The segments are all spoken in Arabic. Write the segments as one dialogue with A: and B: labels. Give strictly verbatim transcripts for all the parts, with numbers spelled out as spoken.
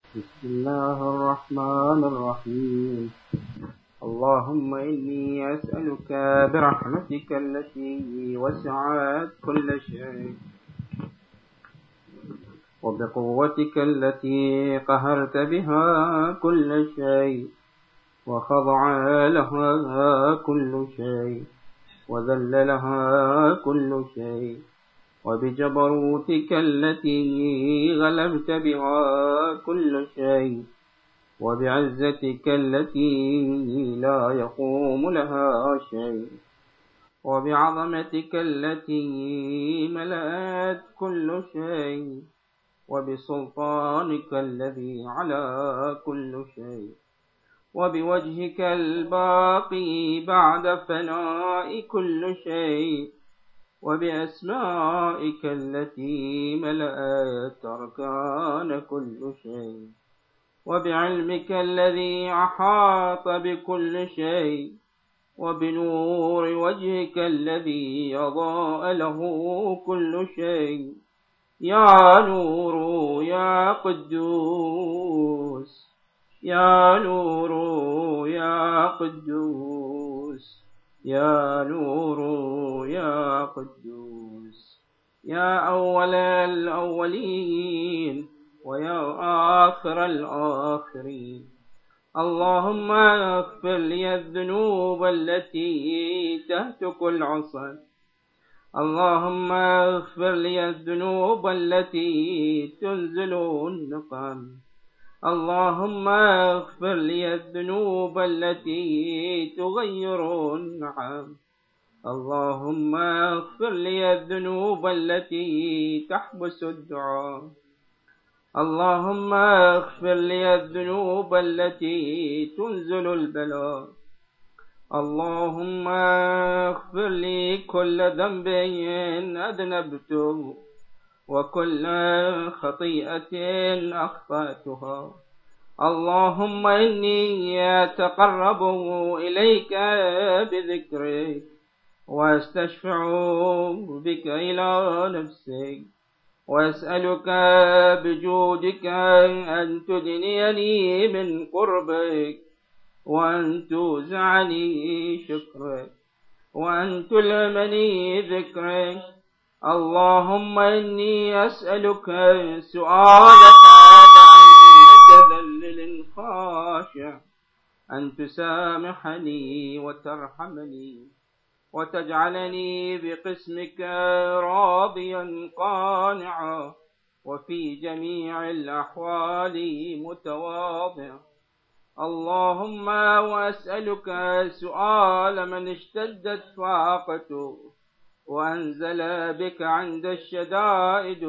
A: بسم الله الرحمن الرحيم. اللهم إني أسألك برحمتك التي وسعت كل شيء وبقوتك التي قهرت بها كل شيء وخضع لها كل شيء وذل لها كل شيء، وبجبروتك التي غلبت بها كل شيء، وبعزتك التي لا يقوم لها شيء، وبعظمتك التي ملأت كل شيء، وبسلطانك الذي على كل شيء، وبوجهك الباقي بعد فناء كل شيء، وبأسمائك التي ملأت أركان كل شيء، وبعلمك الذي أحاط بكل شيء، وبنور وجهك الذي أضاء له كل شيء. يا نور يا قدوس، يا نور يا قدوس، يا نور يا قدوس، يا أول الأولين ويا آخر الآخرين. اللهم اغفر لي الذنوب التي تهتك العصا، اللهم اغفر لي الذنوب التي تنزل النقم، اللهم اغفر لي الذنوب التي تغير النعم، اللهم اغفر لي الذنوب التي تحبس الدعاء، اللهم اغفر لي الذنوب التي تنزل البلاء، اللهم اغفر لي كل ذنب أذنبته وكل خطيئة أخطأتها. اللهم إني أتقرب إليك بذكرك وأستشفع بك إلى نفسك، وأسألك بجودك أن تدنيني من قربك، وأن توزعني شكرك، وأن تلهمني ذكرك. اللهم إني أسألك سؤالك هذا عن متذلل خاشع، أن تسامحني وترحمني وتجعلني بقسمك راضيا قانعا، وفي جميع الأحوال متواضعا. اللهم وأسألك سؤال من اشتدت فاقته وأنزل بك عند الشدائد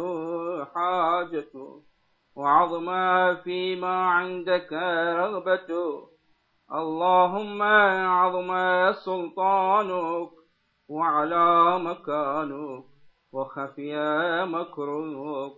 A: حاجته، وعظم فيما عندك رغبته. اللهم عظم سلطانك وعلى مكانك وخفي مكرك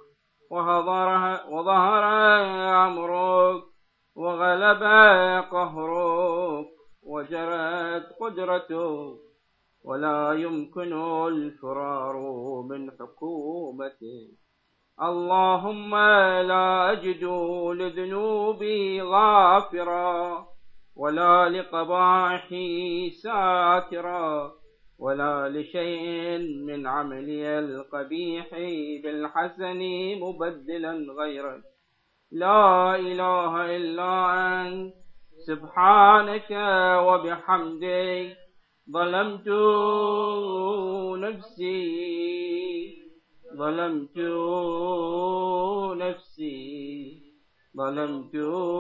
A: وظهر أمرك وغلب قهرك وجرت قدرتك، ولا يمكن الفرار من حكومتك. اللهم لا أجد لذنوبي غافرا، ولا لقبائحي ساترا، ولا لشيء من عملي القبيح بالحسن مبدلا غيرك. لا إله إلا أنت سبحانك وبحمدك ظلمت نفسي، ظلمت نفسي، ظلمت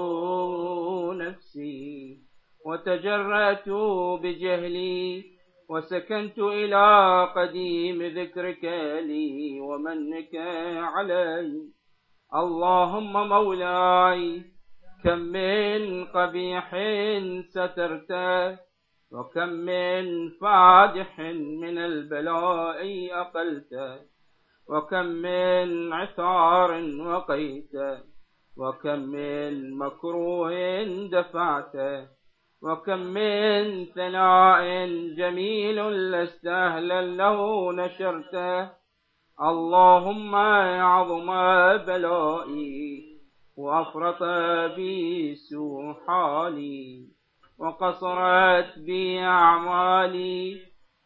A: نفسي، وتجرأت بجهلي، وسكنت إلى قديم ذكرك لي ومنك علي. اللهم مولاي، كم من قبيح سترته، وكم من فادح من البلاء أقلته، وكم من عثار وقيته، وكم من مكروه دفعته، وكم من ثناء جميل لست أهلا له نشرته. اللهم عظم بلائي وأفرط بي سوء حالي، وقصرت بي أعمالي،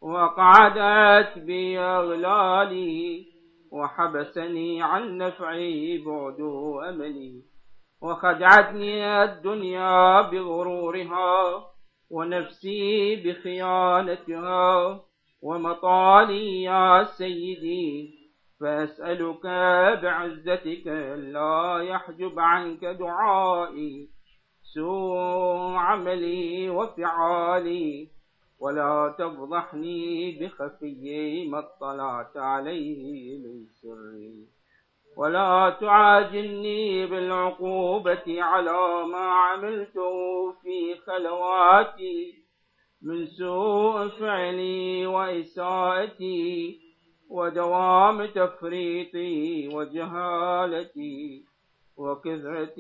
A: وقعدت بي أغلالي، وحبسني عن نفعي بعد أملي، وخدعتني الدنيا بغرورها، ونفسي بخيانتها، ومطالي يا سيدي، فأسألك بعزتك لا يحجب عنك دعائي سوء عملي وفعالي، ولا تفضحني بخفي ما اطلعت عليه من سري، ولا تعاجلني بالعقوبة على ما عملت في خلواتي من سوء فعلي وإساءتي ودوام تفريطي وجهالتي وكثرة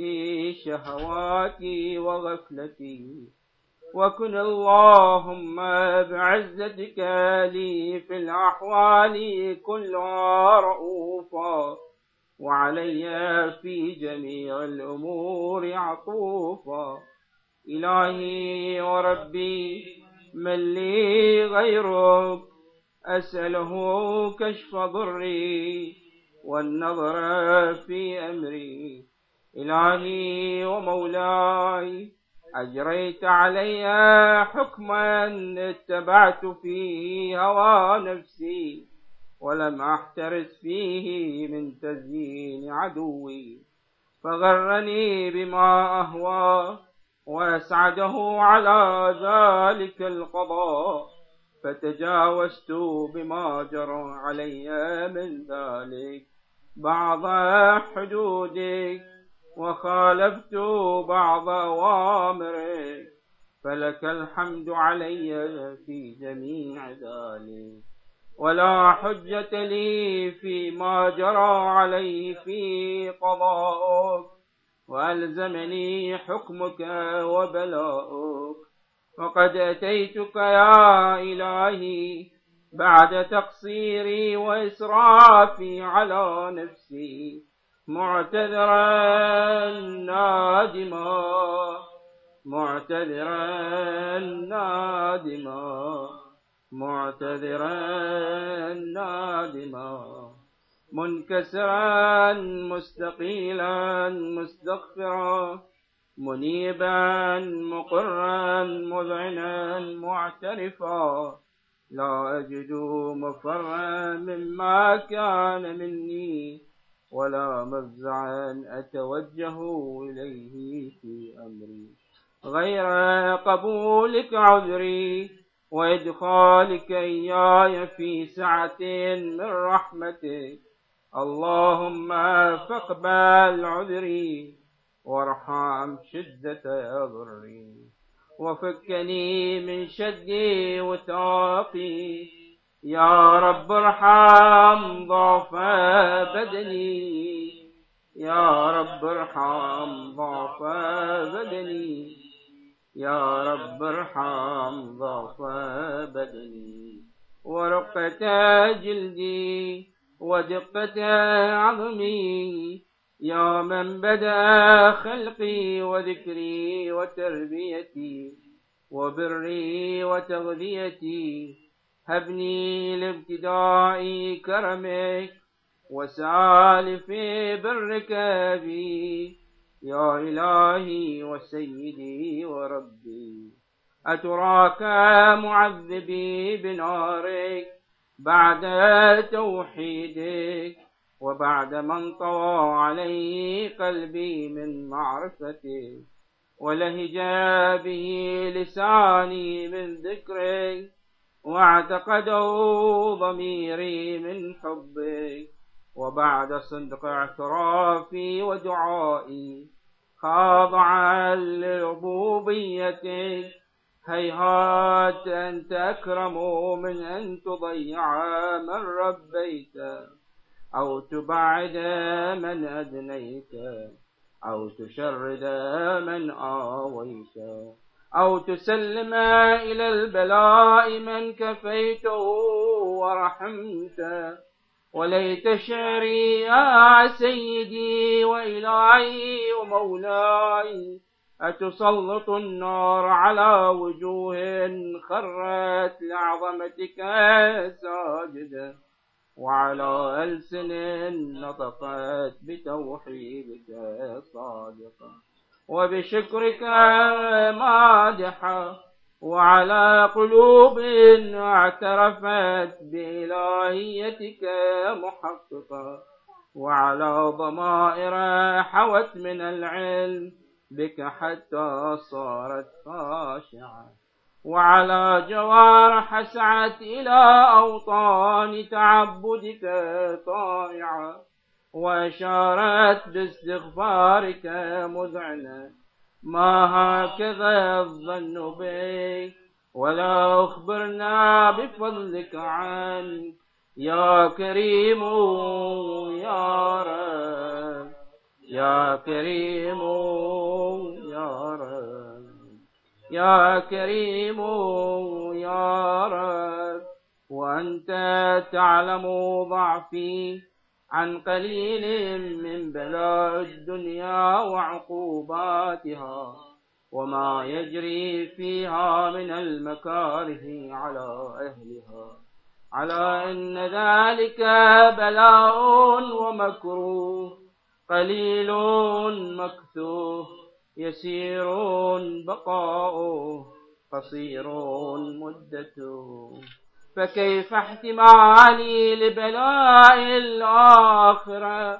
A: شهواتي وغفلتي. وكن اللهم بعزتك لي في الأحوال كلها رؤوفا، وعلي في جميع الأمور عطوفا. إلهي وربي، من لي غيرك أسأله كشف ضري والنظر في أمري. إلهي ومولاي، أجريت علي حكما اتبعت فيه هوى نفسي، ولم أحترس فيه من تزيين عدوي، فغرني بما أهوى وأسعده على ذلك القضاء، فتجاوزت بما جرى علي من ذلك بعض حدودك، وخالفت بعض أوامرك، فلك الحمد علي في جميع ذلك، ولا حجة لي فيما جرى عليه في قضاءك، وألزمني حكمك وبلاؤك. وقد أتيتك يا إلهي بعد تقصيري وإسرافي على نفسي، معتذرا نادما معتذرا نادما معتذرا نادما منكسرا مستقيلا مستغفرا، منيبا مقرا مذعنا معترفا، لا أجد مفرا مما كان مني، ولا مفزعا أتوجه إليه في أمري، غير قبولك عذري وإدخالك إياي في سعة من رحمتك. اللهم فاقبل عذري وارحم شدة ضري، وفكني من شد وثاقي. يا رب ارحم ضعف بدني، يا رب ارحم ضعف بدني، يا رب ارحم ضعف بدني، ورقة جلدي ودقة عظمي. يا من بدأ خلقي وذكري وتربيتي وبري وتغذيتي، هبني لابتداء كرمك وسالف برك بي. يا إلهي وسيدي وربي، أتراك معذبي بنارك بعد توحيدك، وبعد من طوى عليه قلبي من معرفتك، ولهج به لساني من ذكرك، واعتقده ضميري من حبك، وبعد صدق اعترافي ودعائي خاضعا لربوبيتك. هيهات أنت أكرم من أن تضيع من ربيت، أو تبعد من أدنيت، أو تشرد من آويت، أو تسلم إلى البلاء من كفيته ورحمت، وليت شعري يا سيدي وإلهي ومولاي أتسلط النار على وجوه خرت لعظمتك ساجدة، وعلى ألسن نطقت بتوحيدك صادقة، وبشكرك مادحة، وعلى قلوب اعترفت بإلهيتك محققة، وعلى ضمائر حوت من العلم بك حتى صارت خاشعة، وعلى جوارح سعت إلى أوطان تعبدك طائعة، وأشارت باستغفارك مذعنة. ما هكذا الظن بك ولا أخبرنا بفضلك عنك يا كريم يا رب، يا كريم يا رب، يا كريم يا رب. وأنت تعلم ضعفي عن قليل من بلاء الدنيا وعقوباتها وما يجري فيها من المكاره على أهلها، على إن ذلك بلاء ومكروه قليل مكثوه، يسير بقاؤه قصير مدته. فكيف احتمالي لبلاء الآخرة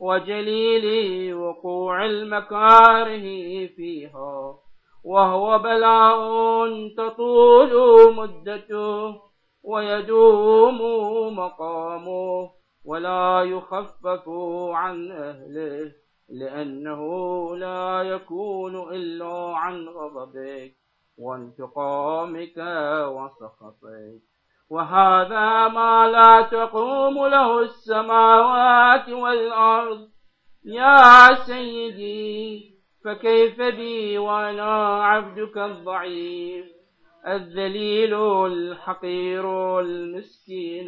A: وجليل وقوع المكاره فيها، وهو بلاء تطول مدته ويدوم مقامه ولا يخفف عن أهله، لأنه لا يكون إلا عن غضبك وانتقامك وسخطك. وهذا ما لا تقوم له السماوات والأرض يا سيدي، فكيف بي وأنا عبدك الضعيف الذليل الحقير المسكين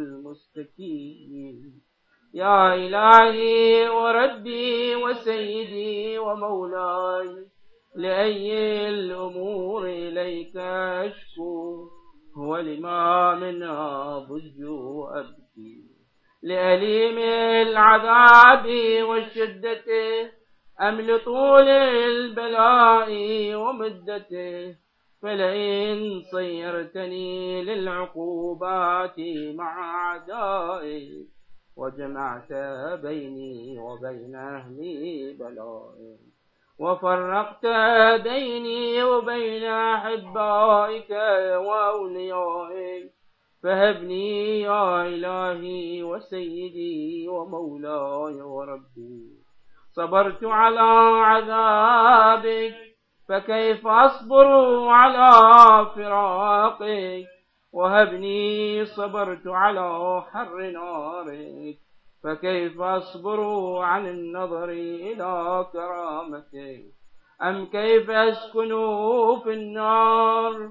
A: المستكين. يا إلهي وربي وسيدي ومولاي، لأي الأمور إليك أشكو، ولما منها ضج أبكي، لأليم العذاب والشدة أم لطول البلاء ومدته. فلئن صيرتني للعقوبات مع أعدائي وجمعت بيني وبين أهلي بلائي وفرقت بيني وبين أحبائك وأوليائك، فهبني يا إلهي وسيدي ومولاي وربي. صبرت على عذابك فكيف أصبر على فراقك، وهبني صبرت على حر نارك فكيف أصبر عن النظر إلى كرامتك. أم كيف أسكن في النار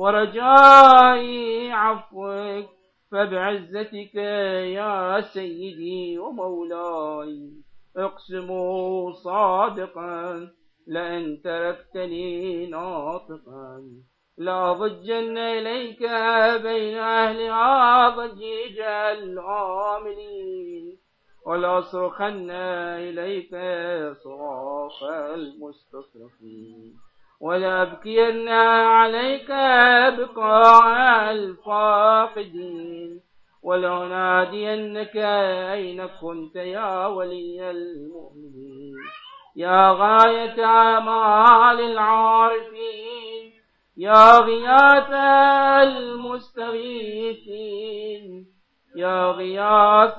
A: ورجائي عفوك، فبعزتك يا سيدي ومولاي اقسم صادقا لئن تركتني ناطقا لأضجن إليك بين أهلها ضجيج العاملين، ولأصرخن إليك صراخ المستصرخين، ولأبكين عليك بقاع الفاقدين، ولأنادينك أين كنت يا ولي المؤمنين. يا غاية آمال العارفين، يا غياث المستغيثين، يا غياث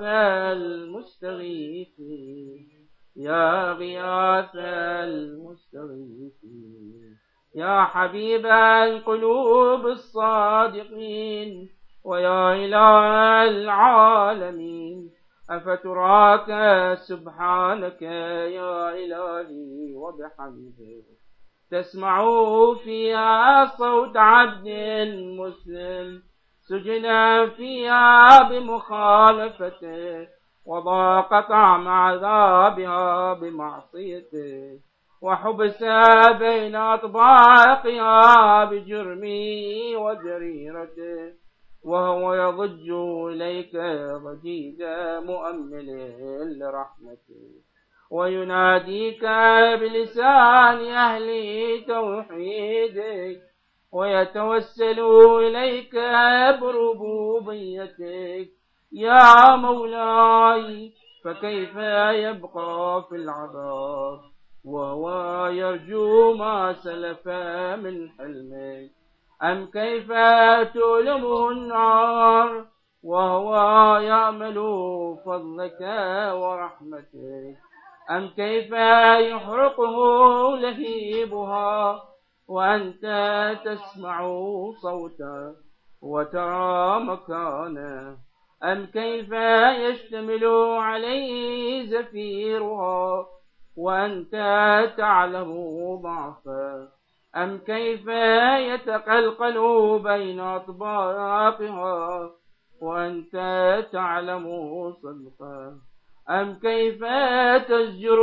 A: المستغيثين، يا غياث المستغيثين، يا حبيب القلوب الصادقين، ويا إله العالمين. أفتراك سبحانك يا إلهي وبحمدك تسمع فيها صوت عبد مسلم سجن فيها بمخالفته، وضاق طعم عذابها بمعصيته، وحبس بين أطباقها بجرمه وجريرته، وهو يضج إليك ضجيج مؤمل لرحمته، ويناديك بلسان أهل توحيدك، ويتوسل إليك بربوبيتك. يا مولاي، فكيف يبقى في العذاب وهو يرجو ما سلف من حلمك؟ أم كيف تؤلمه النار وهو يأمل فضلك ورحمتك؟ أم كيف يحرقه لهيبها وأنت تسمع صوته وترى مكانه؟ أم كيف يشتمل عليه زفيرها وأنت تعلم ضعفه؟ أم كيف يتقلقل بين أطباقها وأنت تعلم صدقه؟ أم كيف تزجر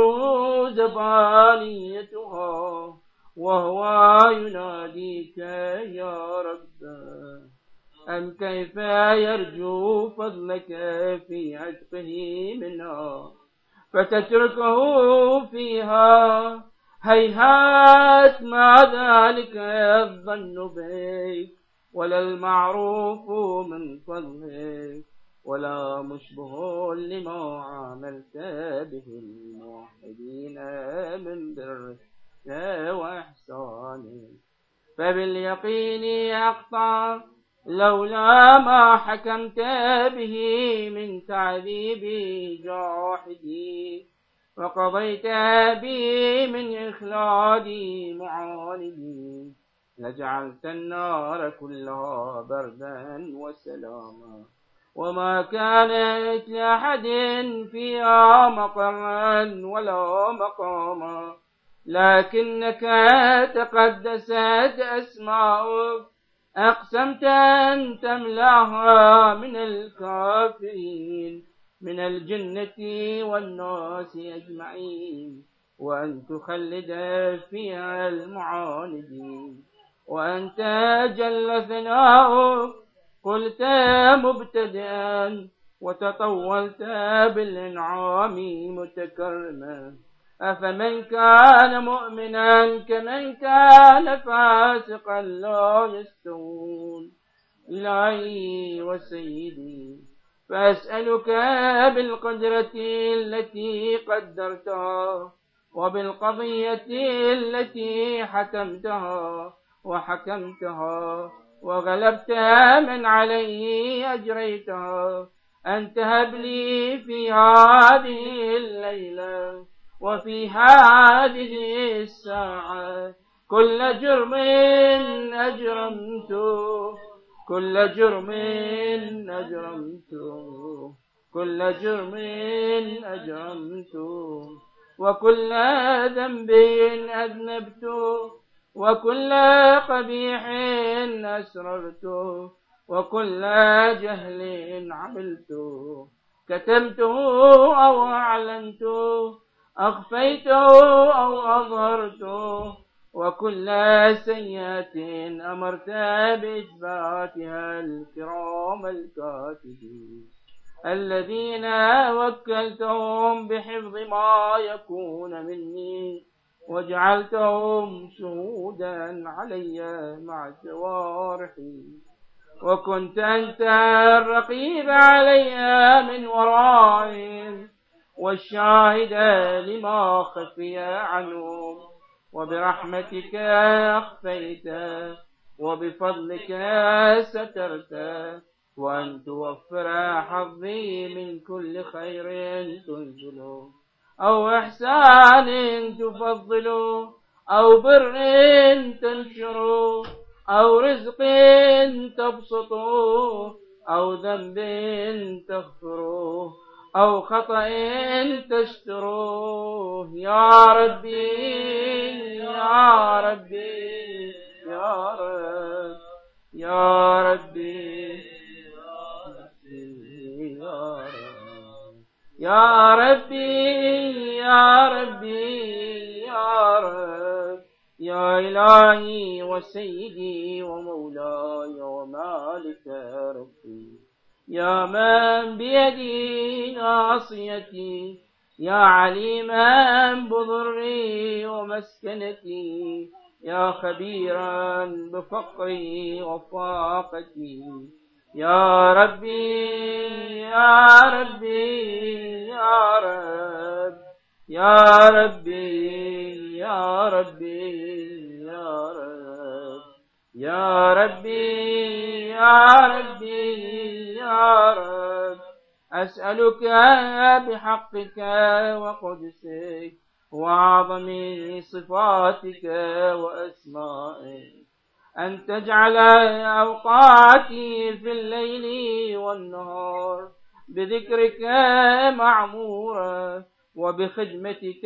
A: زبانيتها وهو يناديك يا رب؟ أم كيف يرجو فضلك في عتقه منها فتتركه فيها؟ هيهات ما ذلك الظن بك، ولا المعروف من فضلك، ولا مشبه لما عملت به الموحدين من برك وإحسانك. فباليقين أقطع لولا ما حكمت به من تعذيب جاحدي، وقضيت بي من إخلاد معاندي، لجعلت النار كلها بردا وسلاما، وما كانت لأحد فيها مقرا ولا مقاما، لكنك تقدست أسماؤك، أقسمت أن تملأها من الكافرين من الجنة والناس أجمعين، وأن تخلد فيها المعاندين. وأنت جل ثناؤك قلت مبتدئا، وتطولت بالإنعام متكرما، أفمن كان مؤمنا كمن كان فاسقا لا يستوون. إلهي وسيدي، فأسألك بالقدرة التي قدرتها، وبالقضية التي حكمتها وحكمتها وغلبت من عليه أجريتها، أن تهب لي في هذه الليلة وفي هذه الساعة كل جرم أجرمته، كل جرم أجرمته، كل جرم أجرمته، وكل ذنب أذنبته، وكل قبيح أسررته، وكل جهل عملته، كتمته أو أعلنته، أخفيته أو أظهرته، وكل سيئة أمرت بإثباتها الكرام الكاتبين الذين وكلتهم بحفظ ما يكون مني، وجعلتهم شهودا علي مع جوارحي، وكنت أنت الرقيب علي من ورائهم والشاهد لما خفي عنهم، وبرحمتك أخفيت وبفضلك سترت، وأن توفر حظي من كل خير تنزل أو إحسان تفضل أو بر تنشر أو رزق تبسط أو ذنب تغفر أو خطأ تستره. يا ربي يا ربي يا رب يا ربي يا ربي يا ربي يا رب، يا إلهي وسيدي ومولاي ومالك ربي، يا من بيدي ناصيتي، يا عليما بضري ومسكنتي، يا خبيرا بفقري وفاقتي، يا ربي يا ربي يا رب، يا ربي يا ربي يا رب، يا ربي يا ربي يا رب، أسألك بحقك وقدسك وعظم صفاتك وأسمائك أن تجعل أوقاتي في الليل والنهار بذكرك معمورة وبخدمتك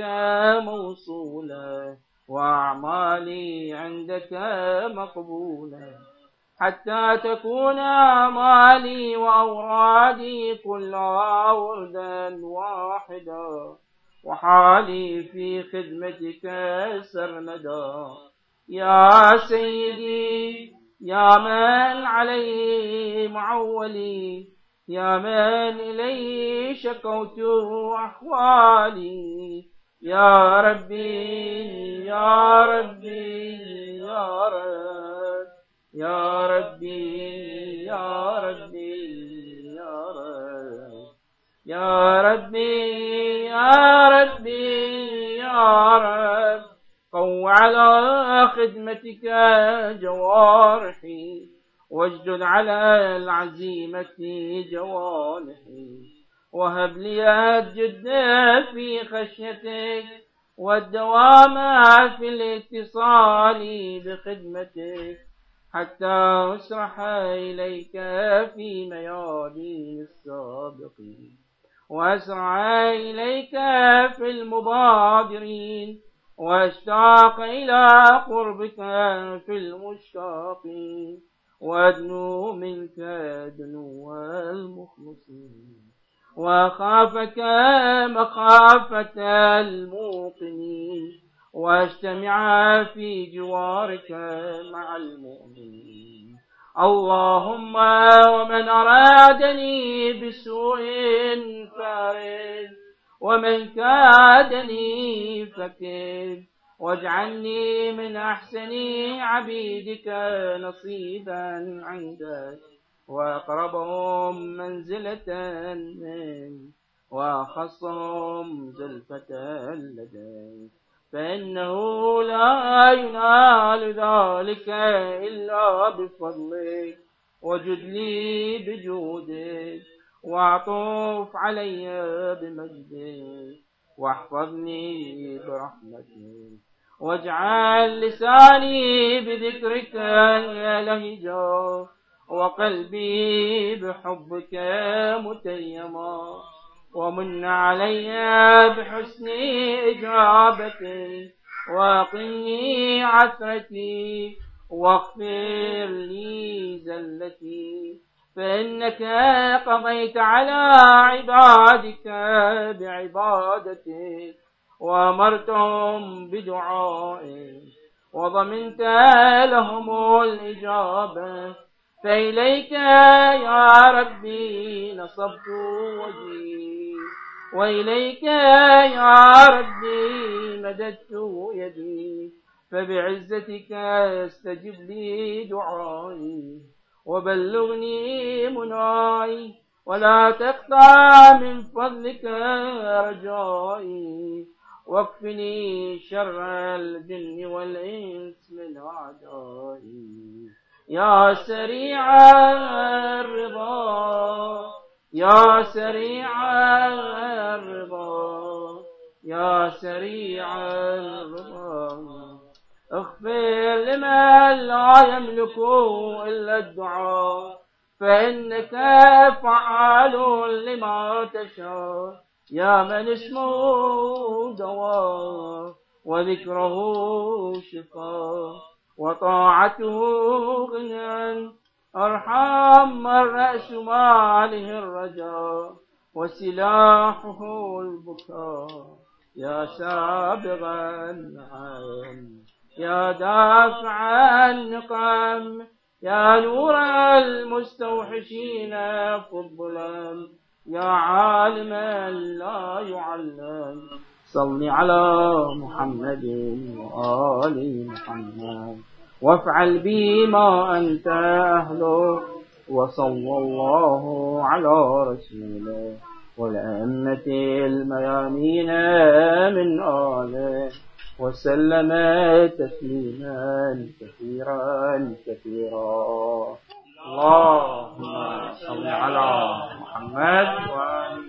A: موصولة وأعمالي عندك مقبولة، حتى تكون أعمالي وأورادي كلها وردا واحدا، وحالي في خدمتك سرمدا. يا سيدي يا من عليه معولي، يا من إليه شكوت أحوالي، يا ربي يا ربي يا رب، يا ربي يا ربي يا رب، يا ربي يا ربي يا رب، قو على خدمتك جوارحي، واجدد على العزيمة جوانحي، وهب لي الجد في خشيتك والدوام في الاتصال بخدمتك، حتى أسرح إليك في ميادين السابقين، وأسرع إليك في المبادرين، واشتاق إلى قربك في المشتاقين، وأدنو منك دنو المخلصين، وأخافك مخافة الموقنين، واجتمع في جوارك مع المؤمنين. اللهم ومن أرادني بسوء فارد، ومن كادني فكد، واجعلني من أحسن عبيدك نصيبا عندك، وأقربهم منزلة منك، وأخصهم زلفة لديك، فإنه لا ينال ذلك إلا بفضلك، وجد لي بجودك، واعطف علي بمجدك، واحفظني برحمتك، واجعل لساني بذكرك لهجا، وقلبي بحبك متيما، ومن علي بحسن إجابتي، وقني عثرتي، واغفر لي زلتي، فإنك قضيت على عبادك بعبادتك، وأمرتهم بدعائك، وضمنت لهم الإجابة، فإليك يا ربي نصبت وجهي، وإليك يا ربي مددت يدي، فبعزتك استجب لي دعائي، وبلغني مناي، ولا تقطع من فضلك رجائي، واكفني شر الجن والإنس من أعدائي. يا سريع الرضا يا سريع الرضا يا سريع الرضا، اغفر لمن لا يملك إلا الدعاء، فإنك فعال لما تشاء، يا من اسمه دواء وذكره شفاء وطاعته غنى، ارحم من رأس ماله الرجاء، وسلاحه البكاء. يا سابغ النعم يا دافع النقم يا نور المستوحشين في الظلم يا عالما لا يعلم صل على محمد وآل محمد وافعل بي ما أنت أهله وصلى الله على رسوله والأئمة الميامين من آله وسلم تسليما كثيرا كثيرا. اللهم صل على محمد وآل